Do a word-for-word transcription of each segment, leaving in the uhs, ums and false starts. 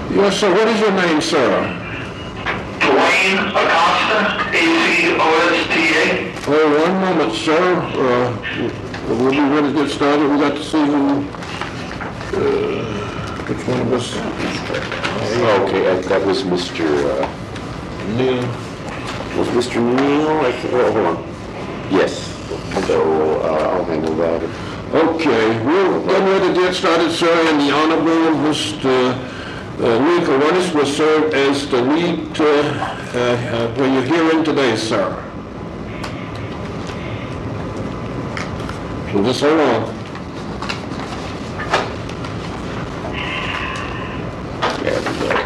Yes, sir. What is your name, sir? Dwayne Acosta, A C O S T A. Oh, one moment, sir. Uh, we'll be ready to get started. We got to see who, uh, which one of us. Okay, uh, that was Mister Uh, Neil. was Mister Neal? I think, oh, hold on. Yes. So uh, I'll handle that. Okay, we're getting ready to get started, sir, and the Honorable Mister Uh, Lee Kawanis will serve as the lead uh, uh, uh, for your hearing today, sir. So just hold on. There we go.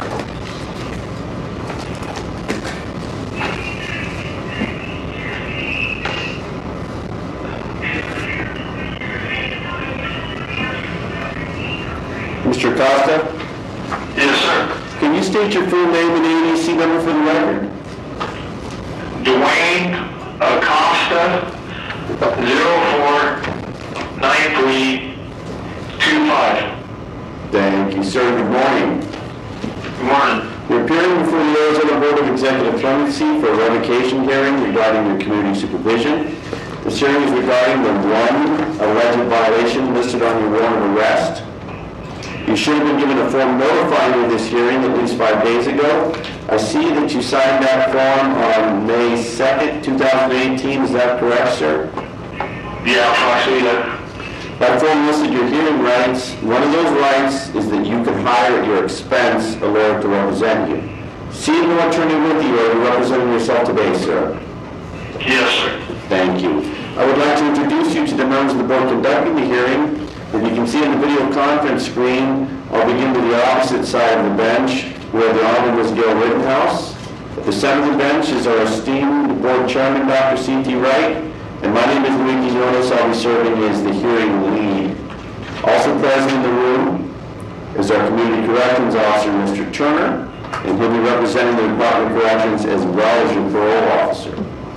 Mister Acosta? Yes, sir. Can you state your full name and A D C number for the record? Dwayne Acosta, zero four nine three two five. Thank you, sir. Good morning. Good morning. You're appearing before the Arizona Board of Executive Clemency for a revocation hearing regarding your community supervision. This hearing is regarding the one alleged violation listed on your warrant of arrest. You should have been given a form notifying you of this hearing at least five days ago. I see that you signed that form on May second, two thousand eighteen. Is that correct, sir? Yeah, approximately that. That form listed your hearing rights. One of those rights is that you can hire at your expense a lawyer to represent you. See no attorney with you, or are you representing yourself today, sir? Yes, sir. Thank you. I would like to introduce you to the members of the board conducting the hearing. As you can see on the video conference screen, I'll begin to the opposite side of the bench where the Honorable Miz Gail Rittenhouse. At the center of the bench is our esteemed board chairman, Doctor C T Wright, and my name is Luigi Jonas. I'll be serving as the hearing lead. Also present in the room is our community corrections officer, Mister Turner, and he'll be representing the Department of Corrections as well as your parole officer.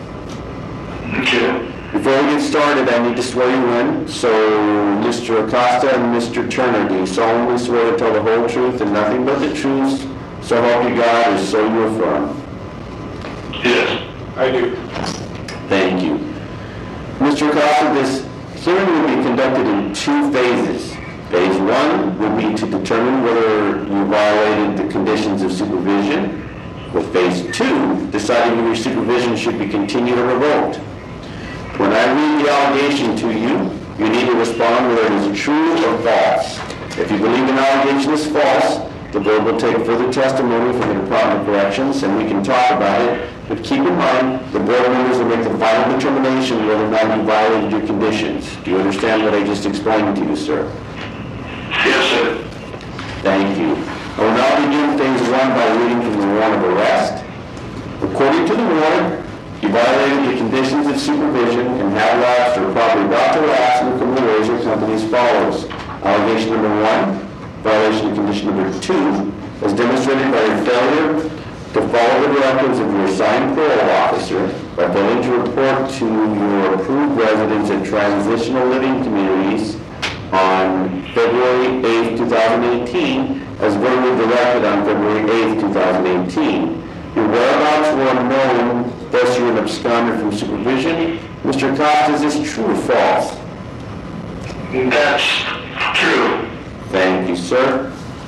Okay. Before we get started, I need to swear you in. So, Mister Acosta and Mister Turner, do you solemnly swear to tell the whole truth and nothing but the truth, so help you God, or so you affirm? Yes, I do. Thank you. Mister Acosta, this hearing will be conducted in two phases. Phase one will be to determine whether you violated the conditions of supervision, with phase two deciding whether your supervision should be continued or revoked. When I read the allegation to you, you need to respond whether it is true or false. If you believe an allegation is false, the board will take further testimony from the Department of Corrections and we can talk about it. But keep in mind, the board members will make the final determination whether or not you violated your conditions. Do you understand what I just explained to you, sir? Yes, sir. Thank you. I will now begin phase one by reading from the warrant of arrest. According to the warrant, you violated the conditions of supervision and have lapsed or probably about to lapse in the criminal ways your company as follows. Allegation number one, violation of condition number two, as demonstrated by your failure to follow the directives of your assigned parole officer by failing to report to your approved residents at transitional living communities on February eighth, two thousand eighteen, as verbally directed on February eighth, two thousand eighteen. Your whereabouts were unknown, thus you were an absconder from supervision. Mister Acosta, is this true or false? That's true. Thank you, sir.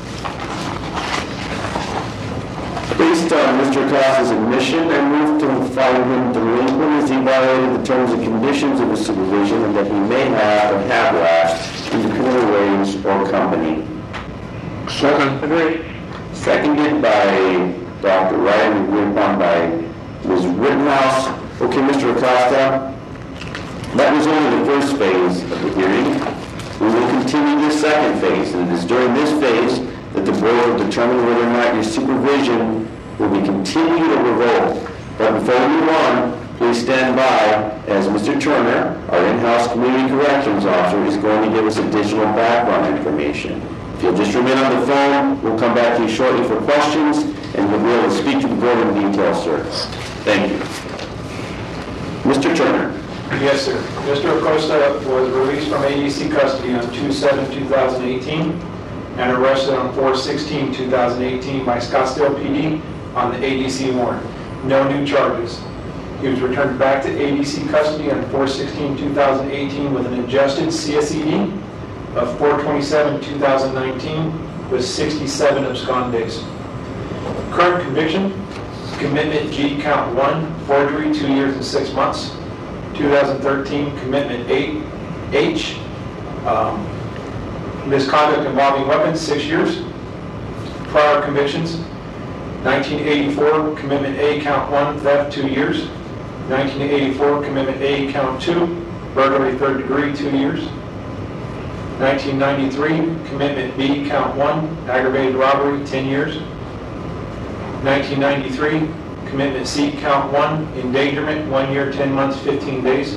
Based on Mister Acosta's admission, I move to find him delinquent as he violated the terms and conditions of his supervision and that he may have or have lapsed into criminal ways or company. Second. Agreed. Seconded by Doctor Wright and agreed upon by Miz Rittenhouse. Okay, Mister Acosta, that was only the first phase of the hearing. We will continue the second phase, and it is during this phase that the board will determine whether or not your supervision will be continued or revoked. But before we move on, please stand by as Mister Turner, our in-house community corrections officer, is going to give us additional background information. If you'll just remain on the phone, we'll come back to you shortly for questions, and we'll be able to speak to the board in detail, sir. Thank you. Mister Turner. Yes, sir. Mister Acosta was released from A D C custody on two seven two thousand eighteen. and arrested on four sixteen two thousand eighteen by Scottsdale P D on the A D C warrant. No new charges. He was returned back to A D C custody on four sixteen two thousand eighteen with an adjusted C S E D of four twenty-seven two thousand nineteen with sixty-seven abscond days. Current conviction, commitment G count one, forgery, two years and six months. two thousand thirteen commitment eight, H, um, misconduct involving weapons, six years. Prior convictions, nineteen eighty-four commitment A count one, theft, two years. nineteen eighty-four commitment A count two, burglary third degree, two years. nineteen ninety-three commitment B count one, aggravated robbery, ten years. nineteen ninety-three commitment C count one, endangerment, one year, ten months, fifteen days.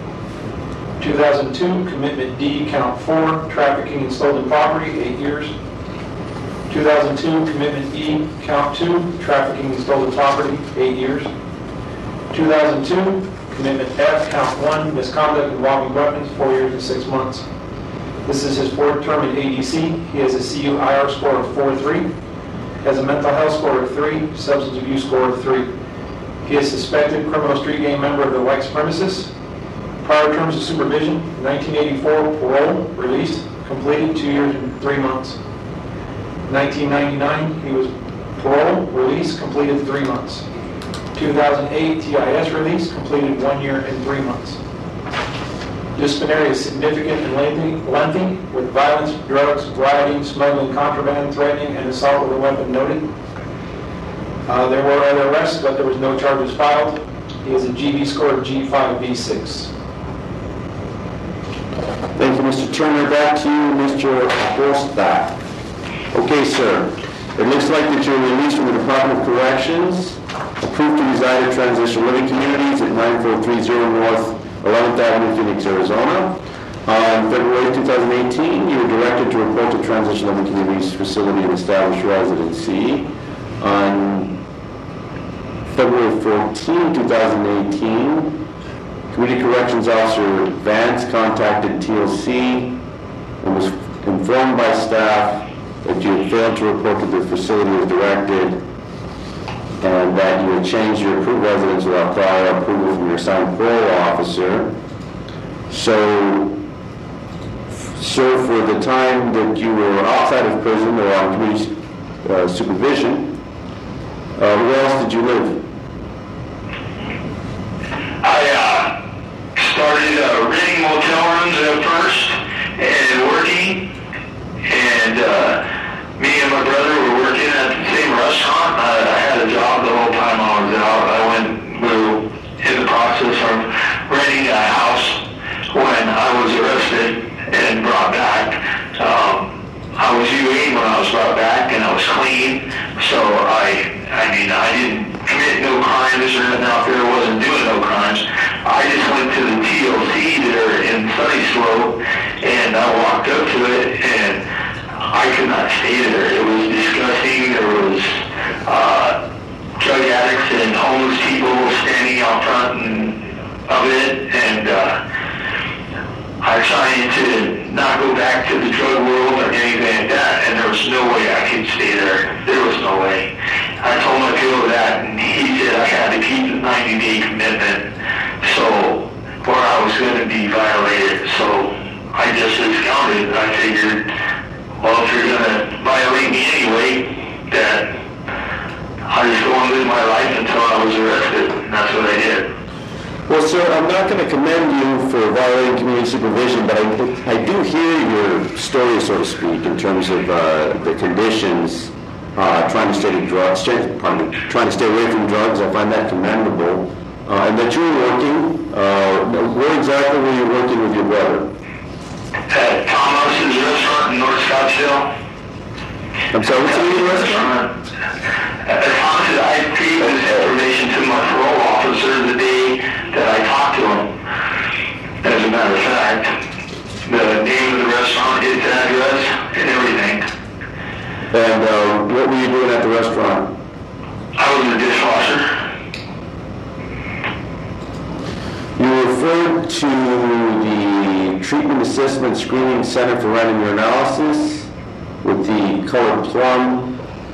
two thousand two commitment D count four, trafficking and stolen property, eight years. two thousand two commitment E count two, trafficking and stolen property, eight years. two thousand two commitment F count one, misconduct involving weapons, four years and six months. This is his fourth term in A D C. He has a C U I R score of four three, has a mental health score of three, substance abuse score of three. He is suspected criminal street gang member of the white supremacists. Prior terms of supervision, nineteen eighty-four parole, released, completed, two years and three months. nineteen ninety-nine, he was parole, released, completed, three months. two thousand eight T I S release, completed one year and three months. Disciplinary is significant and lengthy, lengthy with violence, drugs, rioting, smuggling, contraband, threatening, and assault with a weapon noted. Uh, there were other arrests, but there was no charges filed. He has a G B score of G five V six. Thank you, Mister Turner. Back to you, Mister Horstbach. Okay, sir. It looks like that you're released from the Department of Corrections, approved to reside at Transitional Living Communities at nine four three zero North eleventh Avenue, Phoenix, Arizona. On February two thousand eighteen, you were directed to report to Transitional Living Communities facility and established residency. On February fourteenth two thousand eighteen, Community Corrections Officer Vance contacted T L C and was informed by staff that you had failed to report to the facility as directed and that you had changed your approved residence without prior approval from your assigned parole officer. So, sir, for the time that you were outside of prison or on community uh, supervision, uh, where else did you live? I uh, started uh, renting motel rooms at first and working, and uh, me and my brother were working at the same restaurant. I, I had a job the whole time I was out. I went, we were in the process of renting a house when I was arrested and brought back. Um, I was U A when I was brought back, and I was clean. So I, I mean, I didn't commit no crimes or nothing out there. I wasn't doing no crimes. I just went to the T L C there in Sunny Slope, and I walked up to it, and I could not stay there. It was disgusting. There was uh, drug addicts and homeless people standing out front and, of it, and uh, I tried to not go back to the drug world or anything like that, and there was no way I could stay there. There was no way. I told my P O that, and he said I had to keep the ninety-day commitment, so, or I was going to be violated. So I just discounted. I figured, well, if you're going to violate me anyway, that I just go on live my life until I was arrested, and that's what I did. Well, sir, I'm not going to commend you for violating community supervision, but I, I do hear your story, so to speak, in terms of uh, the conditions, uh, trying to stay to drugs, pardon me, trying to stay away from drugs. I find that commendable, uh, and that you were working. Uh, where exactly were you working with your brother? At Thomas's restaurant in North Scottsdale. I'm sorry, what's the name of the restaurant? At Thomas's, I gave this information to my parole officer the day that I talked to him. As a matter of fact, the name of the restaurant, its address, and everything. And uh, what were you doing at the restaurant? I was a dishwasher. You referred to the Treatment Assessment Screening Center for Random Urinalysis with the color plum.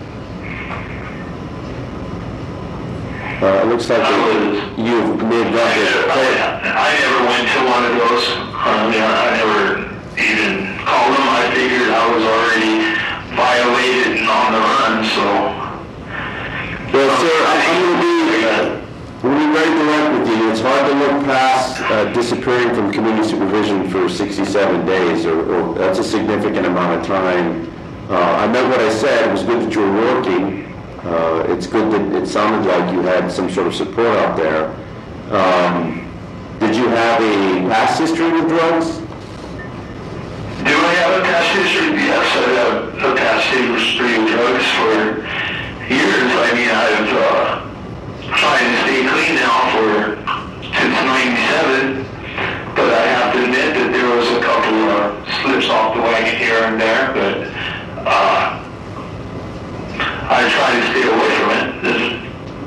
Uh, it looks like it- you've made I, that the color. I never went to one of those. I mean, I never even called them. I figured I was already violated and on the run, so. Well, sir, I'm, I'm going to be, uh, I'm going to be very direct with you. It's hard to look past uh, disappearing from community supervision for sixty-seven days, or, or that's a significant amount of time. Uh, I meant what I said. It was good that you were working. Uh, it's good that it sounded like you had some sort of support out there. Um, did you have a past history with drugs? Do I have a past history? Yes, I have a past history of drugs for years. I mean, I've uh, tried to stay clean now for since ninety-seven, but I have to admit that there was a couple of slips off the wagon here and there, but uh, I try to stay away from it.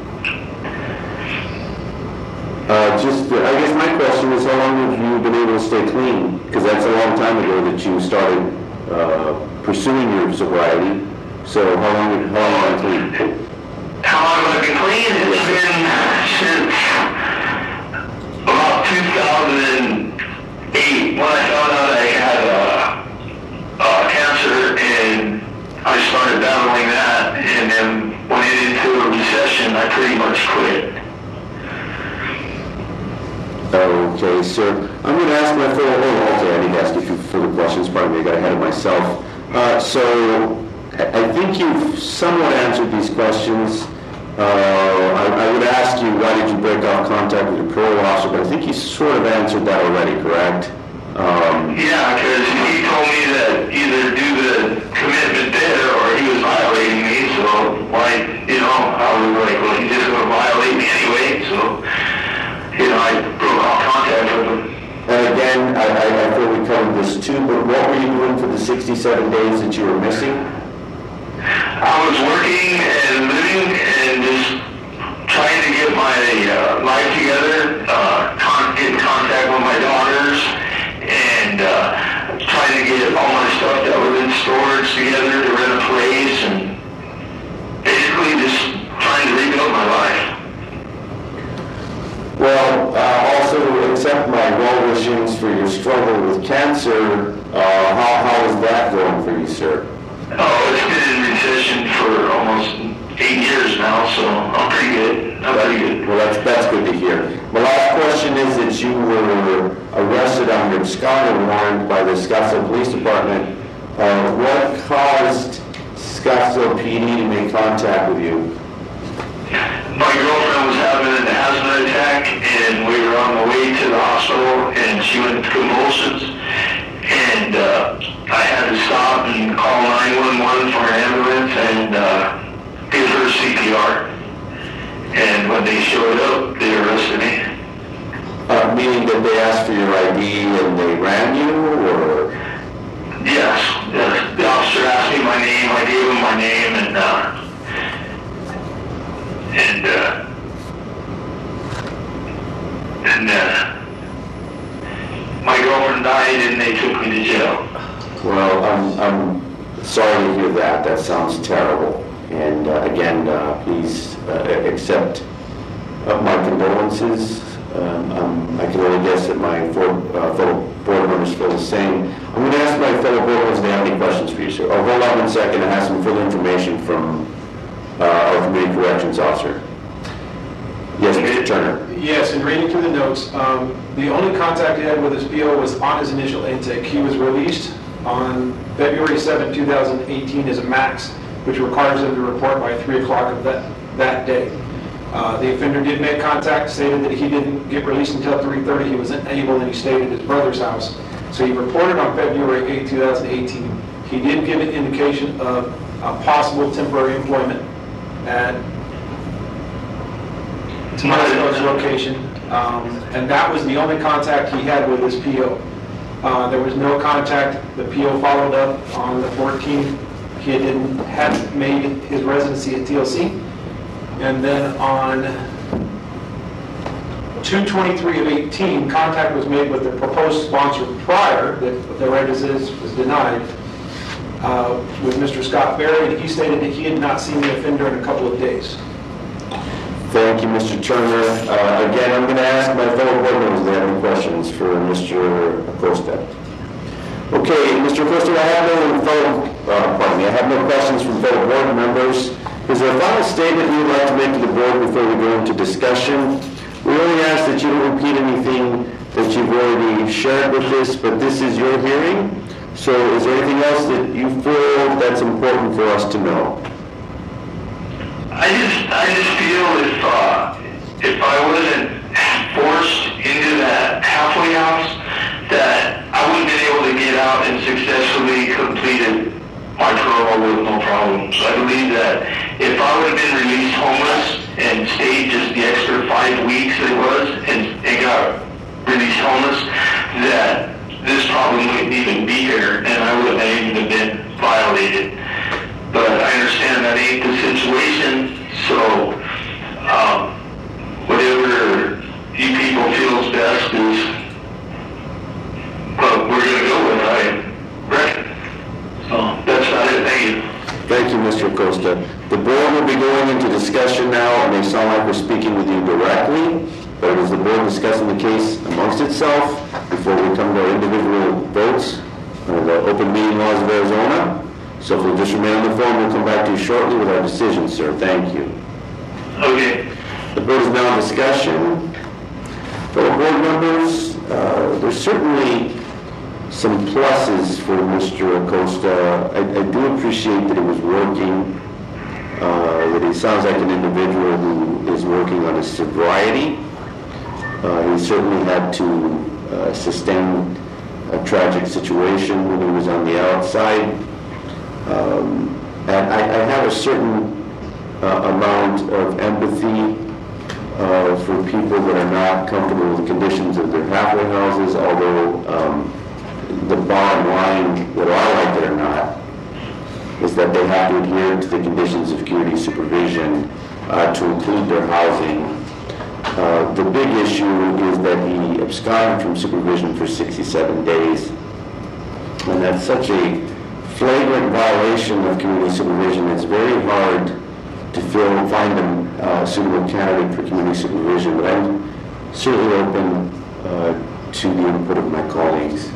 Uh, just, uh, I guess my question is, how long have you been able to stay clean? Because that's a long time ago that you started uh, pursuing your sobriety. So how long, how long have you been clean? How long have I been clean? It's been since about two thousand eight when I found out I had uh, uh, cancer, and I started battling that, and then went into a recession. I pretty much quit. Okay, sir. I'm going to ask my fellow, oh, okay, I need to ask you a few further questions. Pardon me, I got ahead of myself. Uh, so, I I think you've somewhat answered these questions. Uh, I, I would ask you, why did you break off contact with your parole officer? But I think you sort of answered that already, correct? Um, Yeah, because he told me that either do the commitment there or he was violating me, so why, you know, I was like, well, he's just going to violate me anyway, so, you know, I broke off contact with him. and again, I, I I feel we covered this too, but what were you doing for the sixty-seven days that you were missing? I was working and living and just trying to get my uh, life together, uh, con- get in contact with my daughters, and uh, trying to get all my stuff that was in storage together to rent a place, and basically just trying to rebuild my life. Well, uh, also accept my well wishings for your struggle with cancer. Uh, how, how is that going for you, sir? Oh, it's been in recession for almost eight years now, so I'm pretty good. I'm pretty good. Well, that's, that's good to hear. My last question is that you were arrested on your absconder warrant by the Scottsdale Police Department. Uh, what caused Scottsdale P D to make contact with you? My girlfriend was having an asthma attack, and we were on the way to the hospital, and she went into convulsions, and uh, I had to stop and call nine one one for an ambulance and uh, give her C P R. And when they showed up, they arrested me. Uh, meaning that they asked for your I D and they ran you, or? Yes, yes. The officer asked me my name, I gave him my name, and uh, and uh, and uh, my girlfriend died, and they took me to jail. Well, I'm, I'm sorry to hear that. That sounds terrible. And uh, again, uh, please uh, accept uh, my condolences. Um, um, I can only guess that my four, uh, fellow board members feel the same. I'm going to ask my fellow board members if they have any questions for you, sir. Oh, hold on one second. I have some further information from uh, our community corrections officer. Yes, Mister Turner. Yes, in reading through the notes, um, the only contact he had with his P O was on his initial intake. He was released on February seventh, two thousand eighteen as a max, which requires him to report by three o'clock of that, that day. Uh, the offender did make contact, stated that he didn't get released until three thirty. He was unable, and he stayed at his brother's house. So he reported on February eighth, two thousand eighteen. He did give an indication of uh, possible temporary employment at Tomato's location, um, and that was the only contact he had with his P O. Uh, there was no contact. The P O followed up on the fourteenth. He didn't hadn't made his residency at T L C, and then on two twenty-three of eighteen, contact was made with the proposed sponsor prior that the residency was denied. uh, with Mister Scott Berry, and he stated that he had not seen the offender in a couple of days. Thank you, Mister Turner. Uh, Again, I'm going to ask my fellow board members if they have any questions for Mister Acosta. Okay, Mister Acosta, I have no fellow, uh, pardon me, I have no questions from fellow board members. Is there a final statement you would like to make to the board before we go into discussion? We only ask that you don't repeat anything that you've already shared with us, but this is your hearing. So is there anything else that you feel that's important for us to know? I just, I just feel if, uh, if I wasn't forced into that halfway house, that I would have been able to get out and successfully completed my parole with no problem. So I believe that if I would have been released homeless and stayed just the extra five weeks it was and, and got released homeless, that this problem wouldn't even be here and I wouldn't have even been violated. But I understand that ain't the situation, so um, whatever you people feel is best is what we're going to go with, I reckon. So that's about it. Thank you. Thank you, Mister Acosta. The board will be going into discussion now. It may sound like we're speaking with you directly, but it is the board discussing the case amongst itself before we come to our individual votes under the open meeting laws of Arizona. So if you'll just remain on the phone, we'll come back to you shortly with our decision, sir. Thank you. Okay. The board is now in discussion. Fellow board members, uh, there's certainly some pluses for Mister Acosta. I, I do appreciate that he was working, uh, that he sounds like an individual who is working on his sobriety. Uh, he certainly had to uh, sustain a tragic situation when he was on the outside. Um, and I, I have a certain uh, amount of empathy uh, for people that are not comfortable with the conditions of their halfway houses, although um, the bottom line, whether I like it or not, is that they have to adhere to the conditions of community supervision uh, to include their housing. Uh, the big issue is that he absconded from supervision for sixty-seven days, and that's such a flagrant violation of community supervision. It's very hard to fill, find a uh, suitable candidate for community supervision, but I'm certainly open uh, to the input of my colleagues.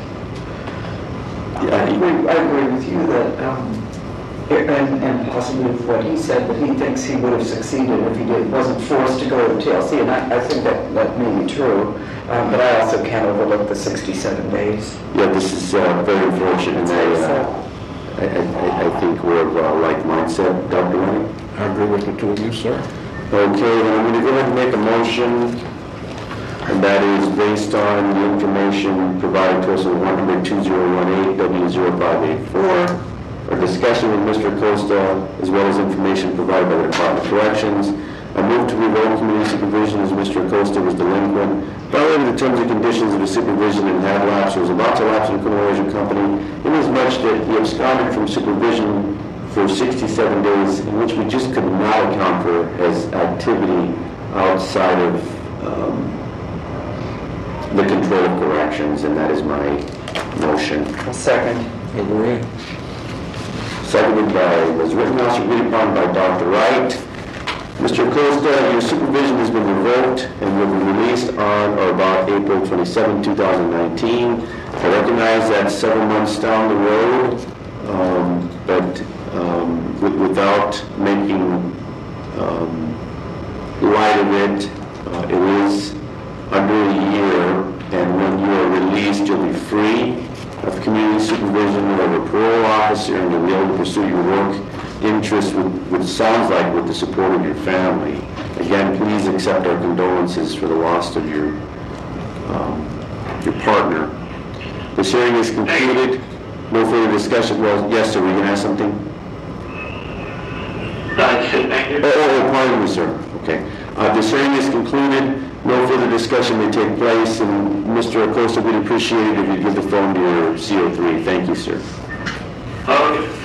Yeah, I agree, I agree with you that, um, and, and possibly with what he said, that he thinks he would have succeeded if he did, wasn't forced to go to T L C, and I, I think that, that may be true, um, but I also can't overlook the sixty-seven days. Yeah, this is uh, very unfortunate. I, uh, I, I, I think we're of uh, like mindset, Doctor Wayne. I agree with the two of you, sir. Okay, then I'm going to go ahead and make a motion, and that is based on the information provided to us in one hundred two thousand eighteen W zero five eight four, our discussion with Mister Acosta, as well as information provided by the Department of Corrections. I move to revoke community supervision as Mister Acosta was delinquent, violated the terms and conditions of the supervision and had lapsed or was about to lapse in the criminal agent company, inasmuch that he absconded from supervision for sixty-seven days, in which we just could not account for as activity outside of um, the control of corrections, and that is my motion. A second. Agree. Seconded by Miz Rittenhouse, agreed upon by Doctor Wright. Mister Acosta, your supervision has been revoked and will be released on or about April twenty-seventh, two thousand nineteen. I recognize that several months down the road, um, but um, with, without making um, light of it, uh, it is under a year, and when you are released, you'll be free of community supervision. You'll have a parole officer, and you'll be able to pursue your work interest, with, which sounds like with the support of your family. Again, please accept our condolences for the loss of your um, your partner. This hearing is concluded. No further discussion. Well, yes, sir, were you going to ask something? That's it. Thank you. Oh, oh, oh, pardon me, sir. Okay. Uh, this hearing is concluded. No further discussion may take place, and Mister Acosta, we'd appreciate it if you give the phone to your C O three. Thank you, sir. Okay.